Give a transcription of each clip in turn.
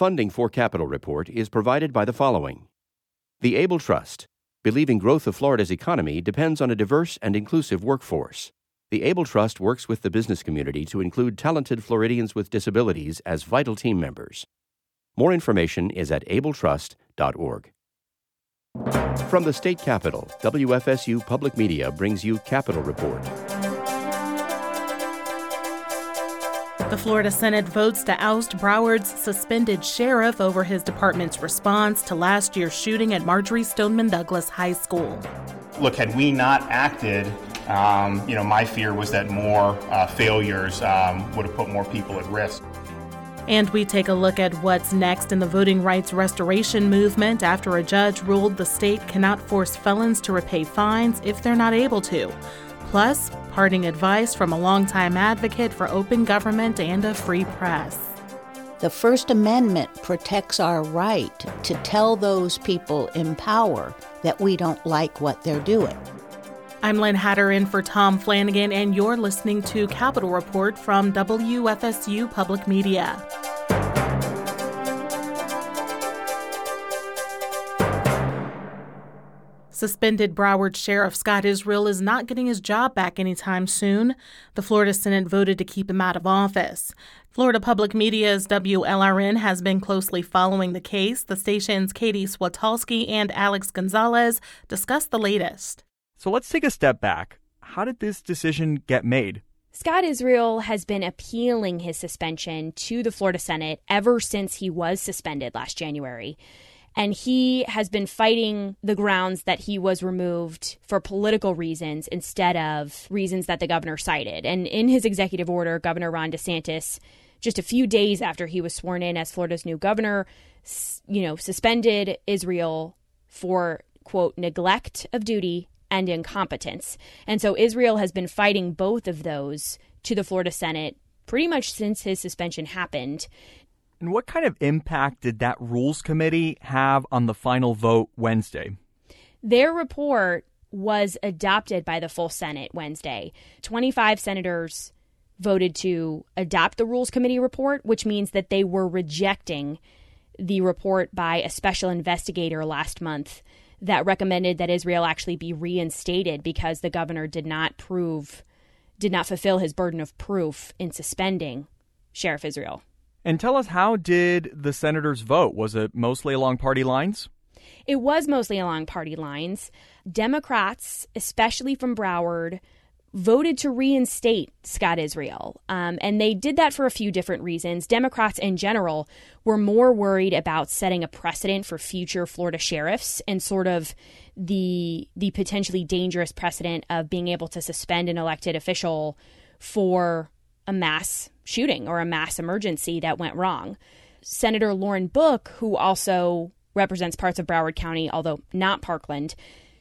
Funding for Capitol Report is provided by the following. The Able Trust, believing growth of Florida's economy depends on a diverse and inclusive workforce. The Able Trust works with the business community to include talented Floridians with disabilities as vital team members. More information is at abletrust.org. From the state capitol, WFSU Public Media brings you Capitol Report. The Florida Senate votes to oust Broward's suspended sheriff over his department's response to last year's shooting at Marjory Stoneman Douglas High School. Look, had we not acted, my fear was that more failures would have put more people at risk. And we take a look at what's next in the voting rights restoration movement after a judge ruled the state cannot force felons to repay fines if they're not able to. Plus, parting advice from a longtime advocate for open government and a free press. The First Amendment protects our right to tell those people in power that we don't like what they're doing. I'm Lynn Hatter in for Tom Flanagan, and you're listening to Capitol Report from WFSU Public Media. Suspended Broward Sheriff Scott Israel is not getting his job back anytime soon. The Florida Senate voted to keep him out of office. Florida Public Media's WLRN has been closely following the case. The station's Katie Swatalski and Alex Gonzalez discuss the latest. So let's take a step back. How did this decision get made? Scott Israel has been appealing his suspension to the Florida Senate ever since he was suspended last January. And he has been fighting the grounds that he was removed for political reasons instead of reasons that the governor cited. And in his executive order, Governor Ron DeSantis, just a few days after he was sworn in as Florida's new governor, suspended Israel for, quote, neglect of duty and incompetence. And so Israel has been fighting both of those to the Florida Senate pretty much since his suspension happened. And what kind of impact did that Rules Committee have on the final vote Wednesday? Their report was adopted by the full Senate Wednesday. 25 senators voted to adopt the Rules Committee report, which means that they were rejecting the report by a special investigator last month that recommended that Israel actually be reinstated because the governor did not fulfill his burden of proof in suspending Sheriff Israel. And tell us, how did the senators vote? Was it mostly along party lines? It was mostly along party lines. Democrats, especially from Broward, voted to reinstate Scott Israel. And they did that for a few different reasons. Democrats in general were more worried about setting a precedent for future Florida sheriffs and sort of the potentially dangerous precedent of being able to suspend an elected official for a mass shooting or a mass emergency that went wrong. Senator Lauren Book, who also represents parts of Broward County, although not Parkland,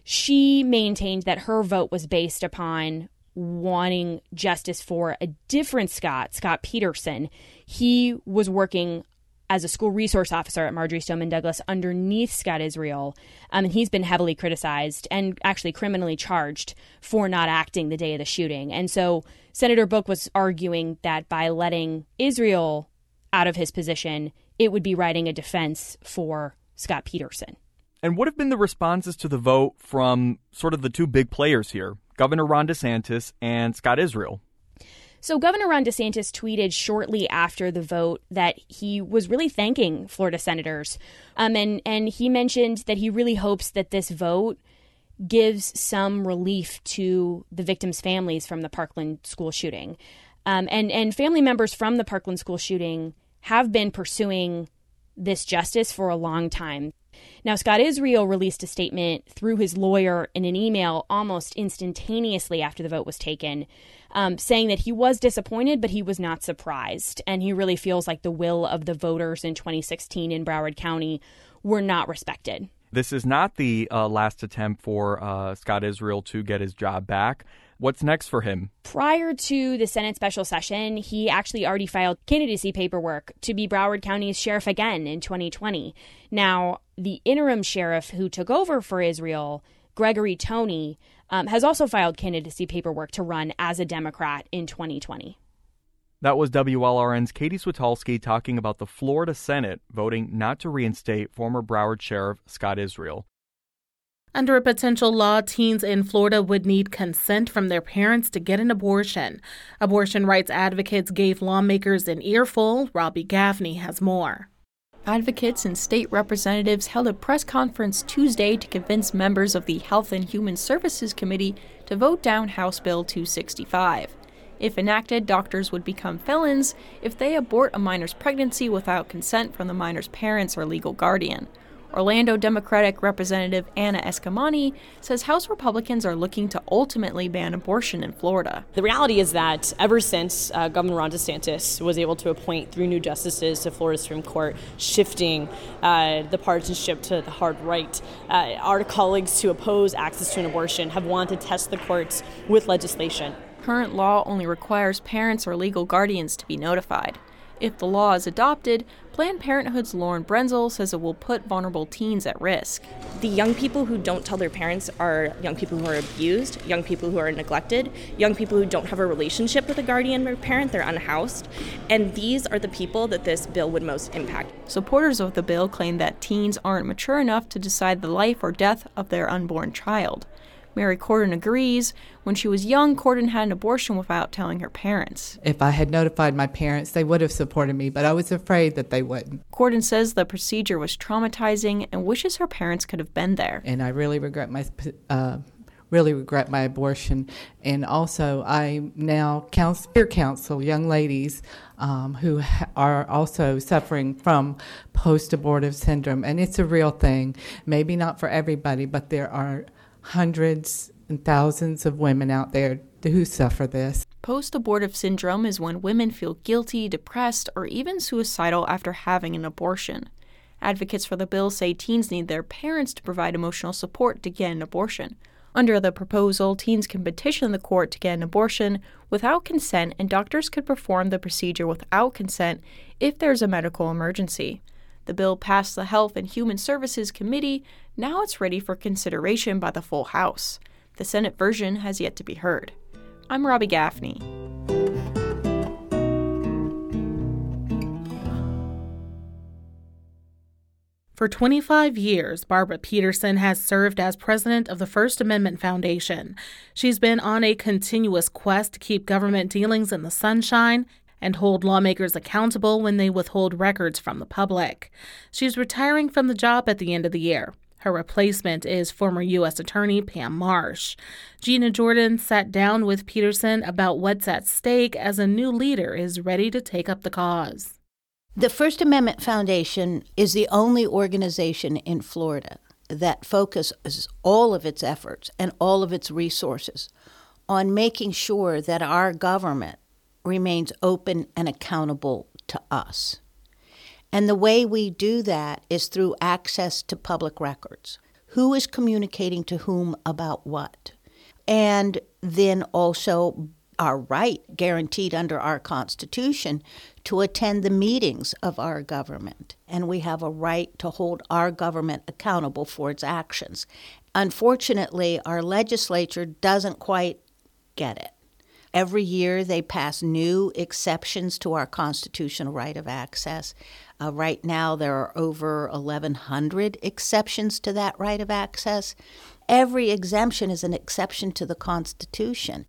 she maintained that her vote was based upon wanting justice for a different Scott Peterson. He was working as a school resource officer at Marjory Stoneman Douglas underneath Scott Israel. And he's been heavily criticized and actually criminally charged for not acting the day of the shooting. And so Senator Book was arguing that by letting Israel out of his position, it would be writing a defense for Scott Peterson. And what have been the responses to the vote from sort of the two big players here, Governor Ron DeSantis and Scott Israel? So Governor Ron DeSantis tweeted shortly after the vote that he was really thanking Florida senators. And he mentioned that he really hopes that this vote gives some relief to the victims' families from the Parkland school shooting. And family members from the Parkland school shooting have been pursuing this justice for a long time. Now, Scott Israel released a statement through his lawyer in an email almost instantaneously after the vote was taken, saying that he was disappointed, but he was not surprised. And he really feels like the will of the voters in 2016 in Broward County were not respected. This is not the last attempt for Scott Israel to get his job back. What's next for him? Prior to the Senate special session, he actually already filed candidacy paperwork to be Broward County's sheriff again in 2020. Now, the interim sheriff who took over for Israel, Gregory Toney, has also filed candidacy paperwork to run as a Democrat in 2020. That was WLRN's Katie Switolski talking about the Florida Senate voting not to reinstate former Broward Sheriff Scott Israel. Under a potential law, teens in Florida would need consent from their parents to get an abortion. Abortion rights advocates gave lawmakers an earful. Robbie Gaffney has more. Advocates and state representatives held a press conference Tuesday to convince members of the Health and Human Services Committee to vote down House Bill 265. If enacted, doctors would become felons if they abort a minor's pregnancy without consent from the minor's parents or legal guardian. Orlando Democratic Representative Anna Escamani says House Republicans are looking to ultimately ban abortion in Florida. The reality is that ever since Governor Ron DeSantis was able to appoint 3 new justices to Florida Supreme Court, shifting the partisanship to the hard right, our colleagues who oppose access to an abortion have wanted to test the courts with legislation. Current law only requires parents or legal guardians to be notified. If the law is adopted, Planned Parenthood's Lauren Brenzel says it will put vulnerable teens at risk. The young people who don't tell their parents are young people who are abused, young people who are neglected, young people who don't have a relationship with a guardian or parent, they're unhoused, and these are the people that this bill would most impact. Supporters of the bill claim that teens aren't mature enough to decide the life or death of their unborn child. Mary Corden agrees. When she was young, Corden had an abortion without telling her parents. If I had notified my parents, they would have supported me, but I was afraid that they wouldn't. Corden says the procedure was traumatizing and wishes her parents could have been there. And I really regret my abortion. And also, I now peer counsel young ladies who are also suffering from post-abortive syndrome. And it's a real thing. Maybe not for everybody, but there are hundreds and thousands of women out there who suffer this. Post-abortive syndrome is when women feel guilty, depressed, or even suicidal after having an abortion. Advocates for the bill say teens need their parents to provide emotional support to get an abortion. Under the proposal, teens can petition the court to get an abortion without consent, and doctors could perform the procedure without consent if there's a medical emergency. The bill passed the Health and Human Services Committee. Now it's ready for consideration by the full House. The Senate version has yet to be heard. I'm Robbie Gaffney. For 25 years, Barbara Peterson has served as president of the First Amendment Foundation. She's been on a continuous quest to keep government dealings in the sunshine and hold lawmakers accountable when they withhold records from the public. She's retiring from the job at the end of the year. Her replacement is former U.S. Attorney Pam Marsh. Gina Jordan sat down with Peterson about what's at stake as a new leader is ready to take up the cause. The First Amendment Foundation is the only organization in Florida that focuses all of its efforts and all of its resources on making sure that our government remains open and accountable to us. And the way we do that is through access to public records. Who is communicating to whom about what? And then also our right, guaranteed under our Constitution, to attend the meetings of our government. And we have a right to hold our government accountable for its actions. Unfortunately, our legislature doesn't quite get it. Every year they pass new exceptions to our constitutional right of access. Right now there are over 1,100 exceptions to that right of access. Every exemption is an exception to the Constitution.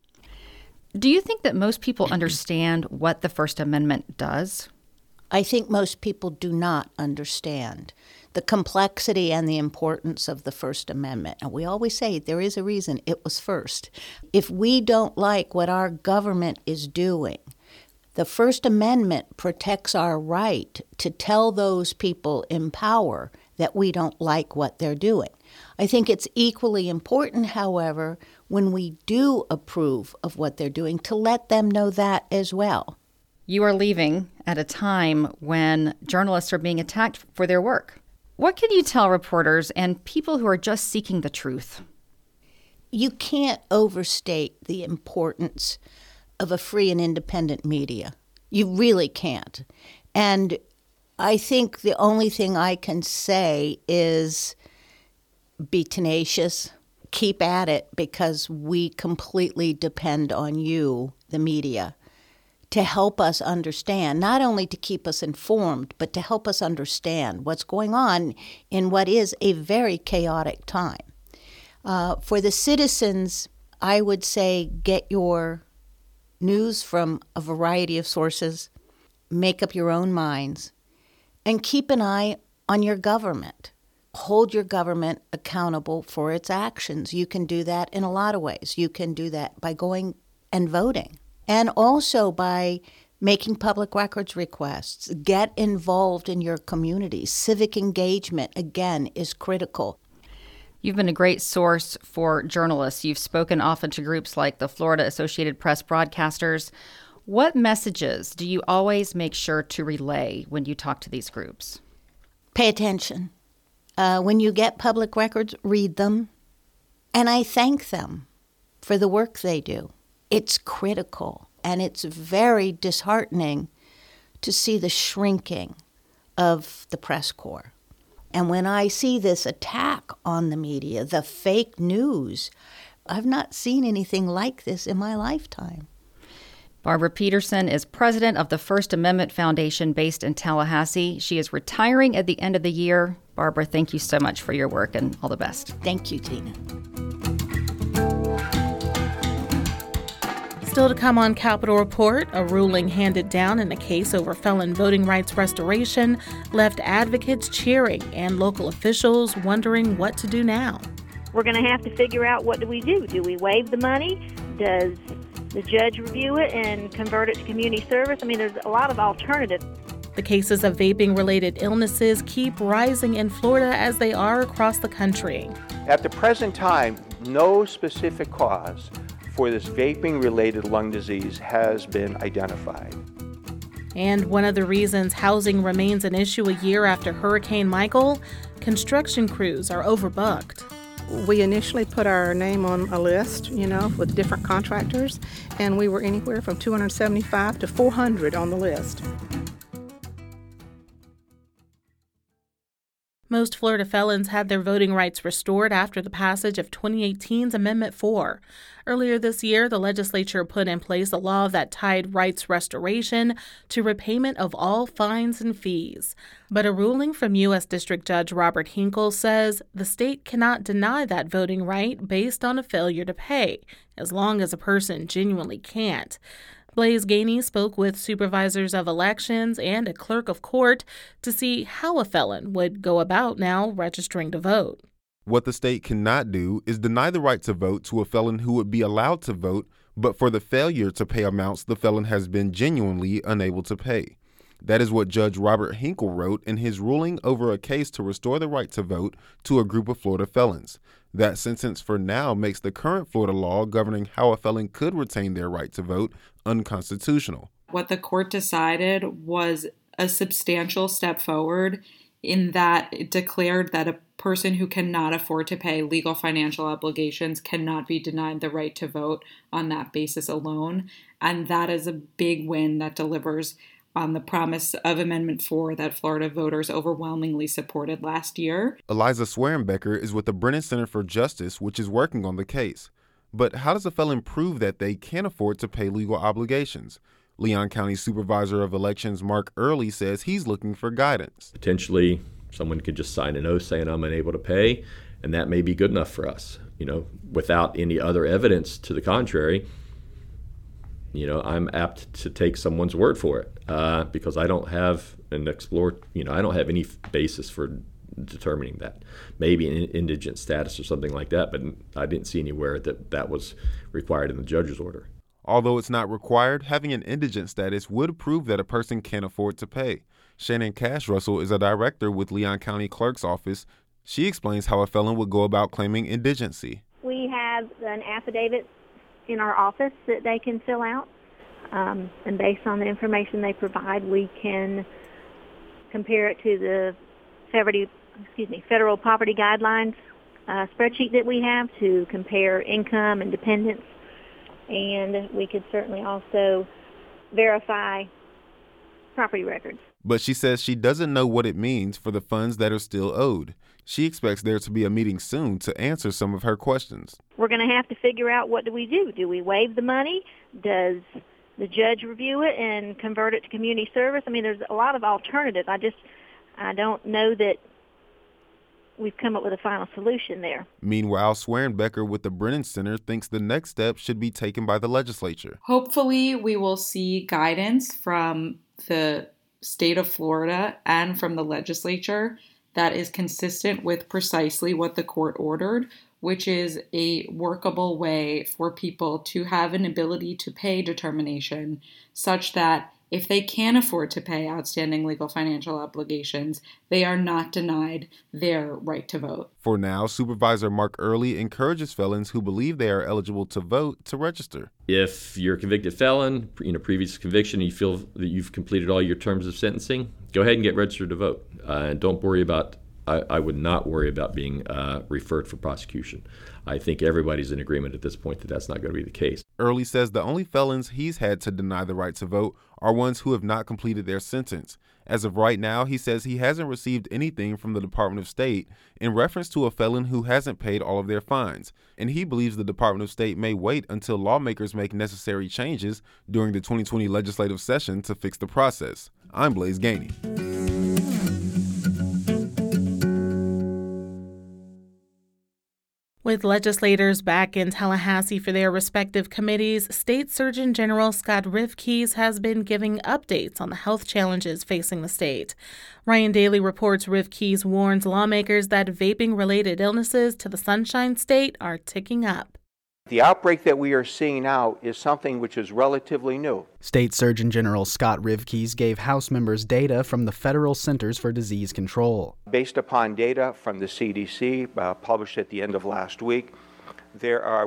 Do you think that most people understand what the First Amendment does? I think most people do not understand the complexity and the importance of the First Amendment. And we always say there is a reason it was first. If we don't like what our government is doing, the First Amendment protects our right to tell those people in power that we don't like what they're doing. I think it's equally important, however, when we do approve of what they're doing, to let them know that as well. You are leaving at a time when journalists are being attacked for their work. What can you tell reporters and people who are just seeking the truth? You can't overstate the importance of a free and independent media. You really can't. And I think the only thing I can say is be tenacious, keep at it, because we completely depend on you, the media, to help us understand, not only to keep us informed, but to help us understand what's going on in what is a very chaotic time. For the citizens, I would say get your news from a variety of sources, make up your own minds, and keep an eye on your government. Hold your government accountable for its actions. You can do that in a lot of ways. You can do that by going and voting, and also by making public records requests. Get involved in your community. Civic engagement, again, is critical. You've been a great source for journalists. You've spoken often to groups like the Florida Associated Press Broadcasters. What messages do you always make sure to relay when you talk to these groups? Pay attention. When you get public records, read them. And I thank them for the work they do. It's critical, and it's very disheartening to see the shrinking of the press corps. And when I see this attack on the media, the fake news, I've not seen anything like this in my lifetime. Barbara Peterson is president of the First Amendment Foundation based in Tallahassee. She is retiring at the end of the year. Barbara, thank you so much for your work and all the best. Thank you, Tina. Still to come on Capitol Report, a ruling handed down in a case over felon voting rights restoration left advocates cheering and local officials wondering what to do now. We're going to have to figure out, what do we do? Do we waive the money? Does the judge review it and convert it to community service? I mean, there's a lot of alternatives. The cases of vaping-related illnesses keep rising in Florida as they are across the country. At the present time, no specific cause for this vaping-related lung disease has been identified. And one of the reasons housing remains an issue a year after Hurricane Michael, construction crews are overbooked. We initially put our name on a list, with different contractors, and we were anywhere from 275 to 400 on the list. Most Florida felons had their voting rights restored after the passage of 2018's Amendment 4. Earlier this year, the legislature put in place a law that tied rights restoration to repayment of all fines and fees. But a ruling from U.S. District Judge Robert Hinkle says the state cannot deny that voting right based on a failure to pay, as long as a person genuinely can't. Blaise Gainey spoke with supervisors of elections and a clerk of court to see how a felon would go about now registering to vote. What the state cannot do is deny the right to vote to a felon who would be allowed to vote, but for the failure to pay amounts the felon has been genuinely unable to pay. That is what Judge Robert Hinkle wrote in his ruling over a case to restore the right to vote to a group of Florida felons. That sentence for now makes the current Florida law governing how a felon could retain their right to vote unconstitutional. What the court decided was a substantial step forward in that it declared that a person who cannot afford to pay legal financial obligations cannot be denied the right to vote on that basis alone. And that is a big win that delivers on the promise of Amendment 4 that Florida voters overwhelmingly supported last year. Eliza Swearenbecker is with the Brennan Center for Justice, which is working on the case. But how does a felon prove that they can afford to pay legal obligations? Leon County Supervisor of Elections Mark Early says he's looking for guidance. Potentially, someone could just sign an oath saying I'm unable to pay, and that may be good enough for us. Without any other evidence to the contrary, I'm apt to take someone's word for it because I don't have I don't have any basis for determining that. Maybe an indigent status or something like that, but I didn't see anywhere that was required in the judge's order. Although it's not required, having an indigent status would prove that a person can afford to pay. Shannon Cash Russell is a director with Leon County Clerk's Office. She explains how a felon would go about claiming indigency. We have an affidavit in our office that they can fill out, and based on the information they provide, we can compare it to the federal poverty guidelines spreadsheet that we have to compare income and dependence, and we could certainly also verify property records. But she says she doesn't know what it means for the funds that are still owed. She expects there to be a meeting soon to answer some of her questions. We're going to have to figure out, what do we do? Do we waive the money? Does the judge review it and convert it to community service. I mean, there's a lot of alternatives. I don't know that we've come up with a final solution there. Meanwhile, Swearenbecker with the Brennan Center thinks the next step should be taken by the legislature. Hopefully, we will see guidance from the state of Florida and from the legislature that is consistent with precisely what the court ordered, which is a workable way for people to have an ability to pay determination such that if they can afford to pay outstanding legal financial obligations, they are not denied their right to vote. For now, Supervisor Mark Early encourages felons who believe they are eligible to vote to register. If you're a convicted felon, previous conviction, you feel that you've completed all your terms of sentencing, go ahead and get registered to vote. And don't worry about, I would not worry about being referred for prosecution. I think everybody's in agreement at this point that that's not going to be the case. Early says the only felons he's had to deny the right to vote are ones who have not completed their sentence. As of right now, he says he hasn't received anything from the Department of State in reference to a felon who hasn't paid all of their fines, and he believes the Department of State may wait until lawmakers make necessary changes during the 2020 legislative session to fix the process. I'm Blaze Gainey. With legislators back in Tallahassee for their respective committees, State Surgeon General Scott Rivkees has been giving updates on the health challenges facing the state. Ryan Daly reports Rivkees warns lawmakers that vaping-related illnesses to the Sunshine State are ticking up. The outbreak that we are seeing now is something which is relatively new. State Surgeon General Scott Rivkees gave House members data from the Federal Centers for Disease Control. Based upon data from the CDC published at the end of last week, there are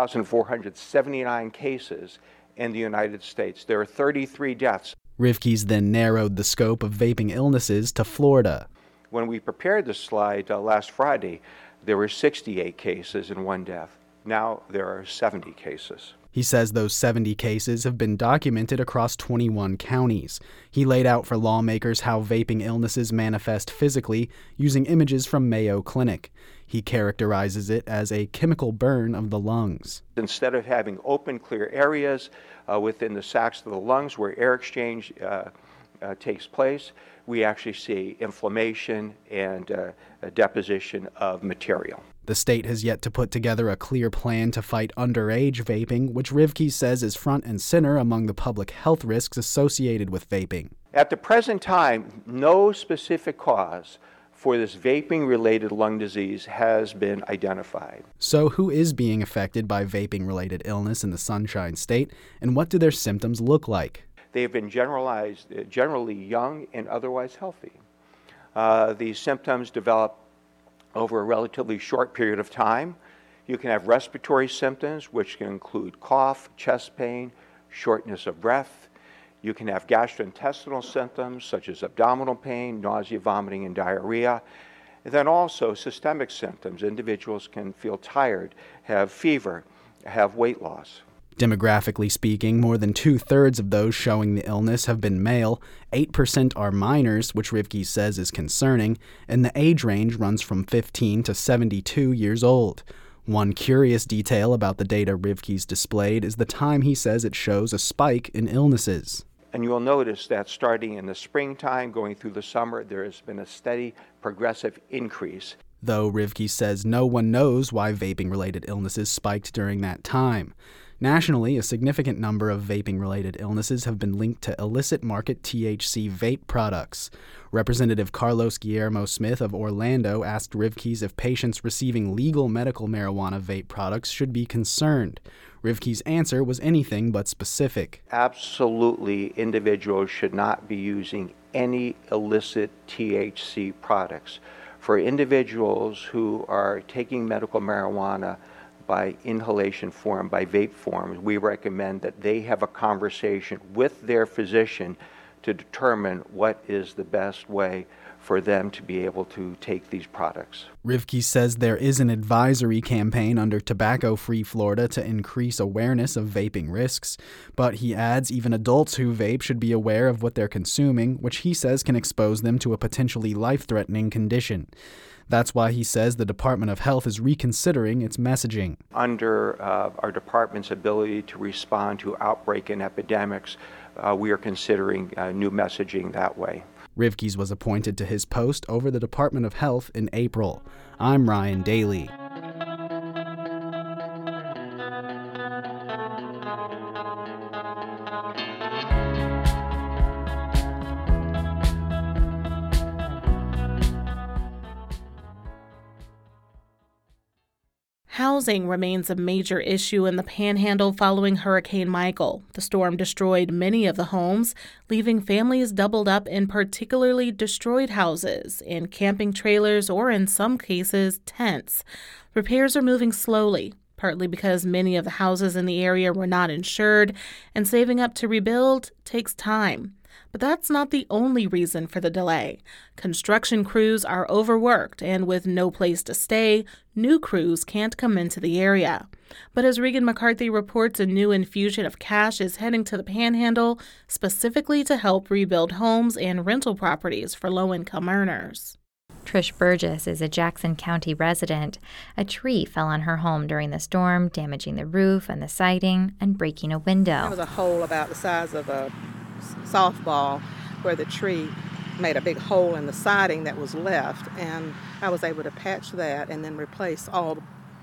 1,479 cases in the United States. There are 33 deaths. Rivkees then narrowed the scope of vaping illnesses to Florida. When we prepared this slide last Friday, there were 68 cases and 1 death. Now there are 70 cases. He says those 70 cases have been documented across 21 counties. He laid out for lawmakers how vaping illnesses manifest physically using images from Mayo Clinic. He characterizes it as a chemical burn of the lungs. Instead of having open, clear areas within the sacs of the lungs where air exchange takes place, we actually see inflammation and a deposition of material. The state has yet to put together a clear plan to fight underage vaping, which Rivkees says is front and center among the public health risks associated with vaping. At the present time, no specific cause for this vaping-related lung disease has been identified. So who is being affected by vaping-related illness in the Sunshine State, and what do their symptoms look like? They have been generally young and otherwise healthy. These symptoms develop over a relatively short period of time. You can have respiratory symptoms, which can include cough, chest pain, shortness of breath. You can have gastrointestinal symptoms, such as abdominal pain, nausea, vomiting, and diarrhea. And then also systemic symptoms. Individuals can feel tired, have fever, have weight loss. Demographically speaking, more than 2/3 of those showing the illness have been male, 8% are minors, which Rivkees says is concerning, and the age range runs from 15 to 72 years old. One curious detail about the data Rivkees displayed is the time he says it shows a spike in illnesses. And you'll notice that starting in the springtime, going through the summer, there has been a steady, progressive increase. Though Rivkees says no one knows why vaping-related illnesses spiked during that time. Nationally, a significant number of vaping-related illnesses have been linked to illicit market THC vape products. Representative Carlos Guillermo Smith of Orlando asked Rivkees if patients receiving legal medical marijuana vape products should be concerned. Rivkees' answer was anything but specific. Absolutely, individuals should not be using any illicit THC products. For individuals who are taking medical marijuana by inhalation form, by vape form, we recommend that they have a conversation with their physician to determine what is the best way for them to be able to take these products. Rivke says there is an advisory campaign under Tobacco Free Florida to increase awareness of vaping risks, but he adds even adults who vape should be aware of what they're consuming, which he says can expose them to a potentially life-threatening condition. That's why he says the Department of Health is reconsidering its messaging. Under our department's ability to respond to outbreak and epidemics, we are considering new messaging that way. Rivkes was appointed to his post over the Department of Health in April. I'm Ryan Daly. Housing remains a major issue in the Panhandle following Hurricane Michael. The storm destroyed many of the homes, leaving families doubled up in particularly destroyed houses, in camping trailers, or in some cases, tents. Repairs are moving slowly, partly because many of the houses in the area were not insured, and saving up to rebuild takes time. But that's not the only reason for the delay. Construction crews are overworked, and with no place to stay, new crews can't come into the area. But as Regan McCarthy reports, a new infusion of cash is heading to the Panhandle, specifically to help rebuild homes and rental properties for low-income earners. Trish Burgess is a Jackson County resident. A tree fell on her home during the storm, damaging the roof and the siding and breaking a window. There was a hole about the size of a softball where the tree made a big hole in the siding that was left, and I was able to patch that and then replace all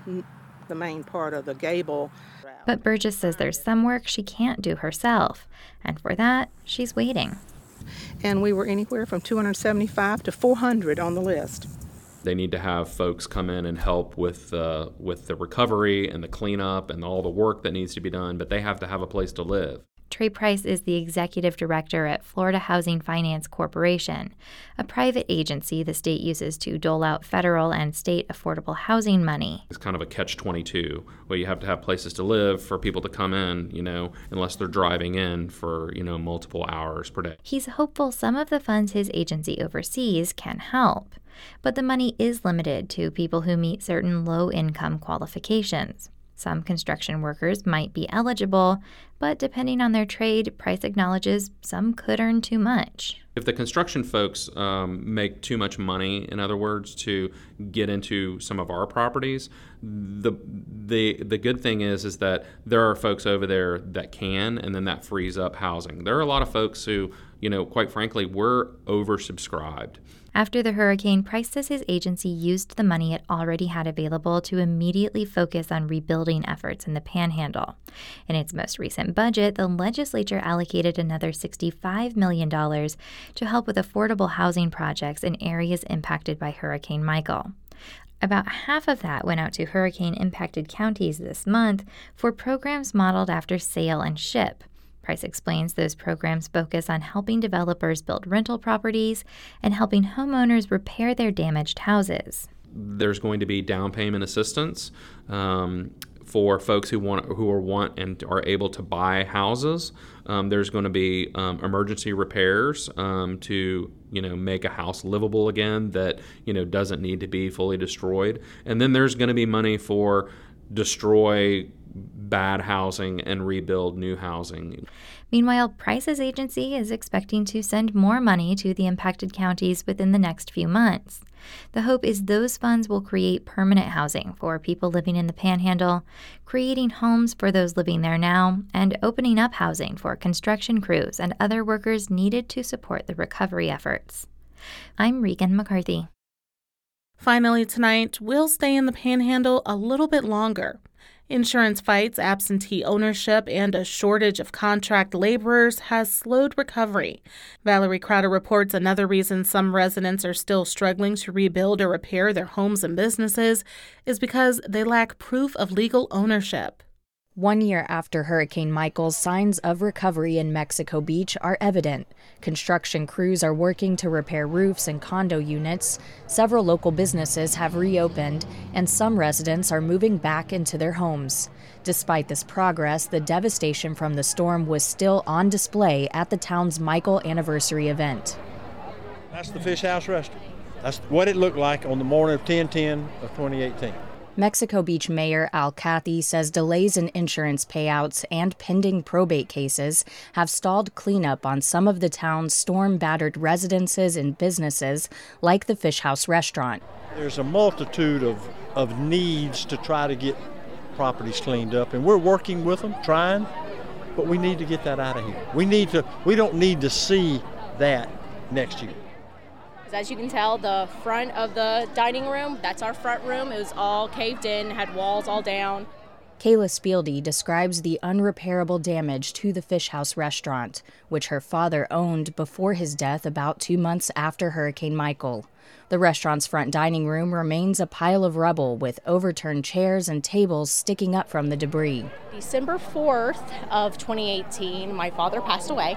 the main part of the gable. But Burgess says there's some work she can't do herself, and for that, she's waiting. And we were anywhere from 275 to 400 on the list. They need to have folks come in and help with the recovery and the cleanup and all the work that needs to be done, but they have to have a place to live. Trey Price is the executive director at Florida Housing Finance Corporation, a private agency the state uses to dole out federal and state affordable housing money. It's kind of a catch-22, where you have to have places to live for people to come in, unless they're driving in for, multiple hours per day. He's hopeful some of the funds his agency oversees can help, but the money is limited to people who meet certain low-income qualifications. Some construction workers might be eligible, but depending on their trade, Price acknowledges some could earn too much. If the construction folks make too much money, in other words, to get into some of our properties, the good thing is that there are folks over there that can, and then that frees up housing. There are a lot of folks who, quite frankly, we're oversubscribed. After the hurricane, Price says his agency used the money it already had available to immediately focus on rebuilding efforts in the Panhandle. In its most recent budget, the legislature allocated another $65 million to help with affordable housing projects in areas impacted by Hurricane Michael. About half of that went out to hurricane-impacted counties this month for programs modeled after Sail and Ship. Price explains those programs focus on helping developers build rental properties and helping homeowners repair their damaged houses. There's going to be down payment assistance for folks who want and are able to buy houses. There's going to be emergency repairs to make a house livable again that doesn't need to be fully destroyed. And then there's going to be money for destroy bad housing and rebuild new housing. Meanwhile, Price's agency is expecting to send more money to the impacted counties within the next few months. The hope is those funds will create permanent housing for people living in the Panhandle, creating homes for those living there now, and opening up housing for construction crews and other workers needed to support the recovery efforts. I'm Regan McCarthy. Finally tonight, we'll stay in the Panhandle a little bit longer. Insurance fights, absentee ownership, and a shortage of contract laborers has slowed recovery. Valerie Crowder reports another reason some residents are still struggling to rebuild or repair their homes and businesses is because they lack proof of legal ownership. 1 year after Hurricane Michael, signs of recovery in Mexico Beach are evident. Construction crews are working to repair roofs and condo units. Several local businesses have reopened, and some residents are moving back into their homes. Despite this progress, the devastation from the storm was still on display at the town's Michael anniversary event. That's the Fish House Restaurant. That's what it looked like on the morning of 10/10 of 2018. Mexico Beach Mayor Al Cathy says delays in insurance payouts and pending probate cases have stalled cleanup on some of the town's storm-battered residences and businesses, like the Fish House Restaurant. There's a multitude of needs to try to get properties cleaned up, and we're working with them, trying, but we need to get that out of here. We don't need to see that next year. As you can tell, the front of the dining room, that's our front room. It was all caved in, had walls all down. Kayla Spieldy describes the unrepairable damage to the Fish House Restaurant, which her father owned before his death about 2 months after Hurricane Michael. The restaurant's front dining room remains a pile of rubble with overturned chairs and tables sticking up from the debris. December 4th of 2018, my father passed away.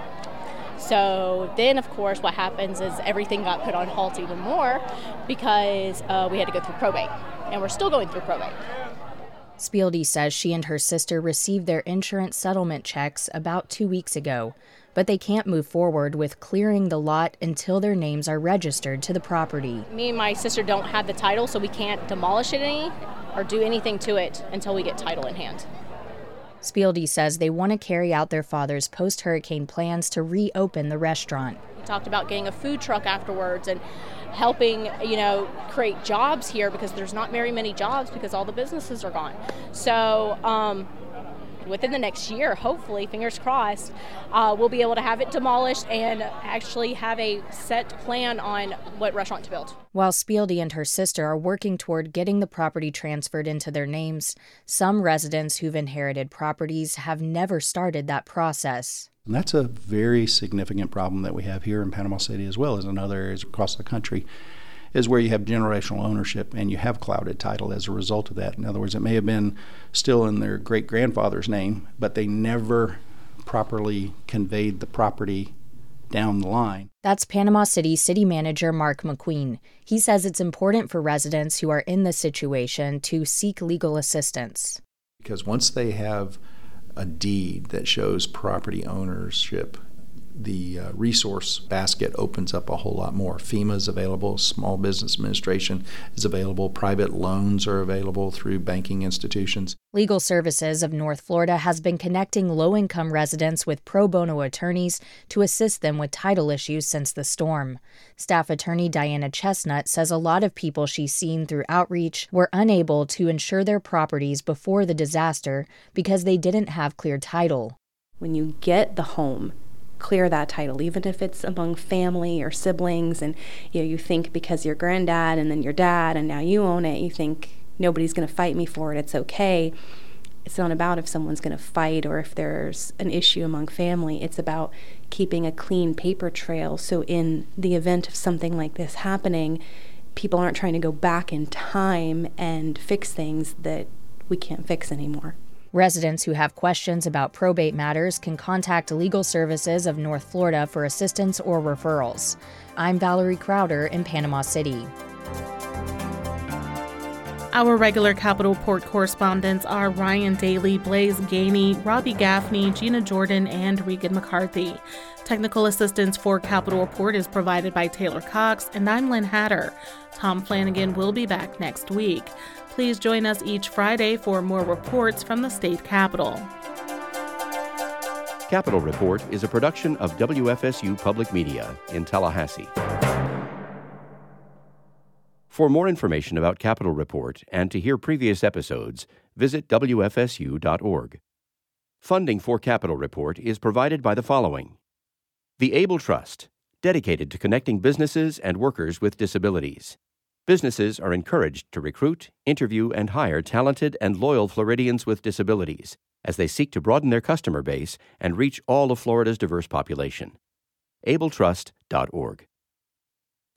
So then, of course, what happens is everything got put on halt even more because we had to go through probate, and we're still going through probate. Spieldy says she and her sister received their insurance settlement checks about 2 weeks ago, but they can't move forward with clearing the lot until their names are registered to the property. Me and my sister don't have the title, so we can't demolish it or do anything to it until we get title in hand. Spieldy says they want to carry out their father's post-hurricane plans to reopen the restaurant. We talked about getting a food truck afterwards and helping, create jobs here because there's not very many jobs because all the businesses are gone. So within the next year, hopefully, fingers crossed, we'll be able to have it demolished and actually have a set plan on what restaurant to build. While Spieldy and her sister are working toward getting the property transferred into their names, some residents who've inherited properties have never started that process. And that's a very significant problem that we have here in Panama City as well as in other areas across the country, is where you have generational ownership and you have clouded title as a result of that. In other words, it may have been still in their great-grandfather's name, but they never properly conveyed the property down the line. That's Panama City City Manager Mark McQueen. He says it's important for residents who are in this situation to seek legal assistance. Because once they have a deed that shows property ownership, the resource basket opens up a whole lot more. FEMA is available, Small Business Administration is available, private loans are available through banking institutions. Legal Services of North Florida has been connecting low-income residents with pro bono attorneys to assist them with title issues since the storm. Staff attorney Diana Chestnut says a lot of people she's seen through outreach were unable to insure their properties before the disaster because they didn't have clear title. When you get the home, clear that title, even if it's among family or siblings, and you think because your granddad and then your dad and now you own it, you think nobody's going to fight me for it, it's okay. It's not about if someone's going to fight or if there's an issue among family. It's about keeping a clean paper trail, so in the event of something like this happening, people aren't trying to go back in time and fix things that we can't fix anymore. Residents who have questions about probate matters can contact Legal Services of North Florida for assistance or referrals. I'm Valerie Crowder in Panama City. Our regular Capitol Report correspondents are Ryan Daly, Blaze Gainey, Robbie Gaffney, Gina Jordan, and Regan McCarthy. Technical assistance for Capitol Report is provided by Taylor Cox, and I'm Lynn Hatter. Tom Flanagan will be back next week. Please join us each Friday for more reports from the state capitol. Capitol Report is a production of WFSU Public Media in Tallahassee. For more information about Capitol Report and to hear previous episodes, visit WFSU.org. Funding for Capitol Report is provided by the following: the Able Trust, dedicated to connecting businesses and workers with disabilities. Businesses are encouraged to recruit, interview, and hire talented and loyal Floridians with disabilities as they seek to broaden their customer base and reach all of Florida's diverse population. abletrust.org.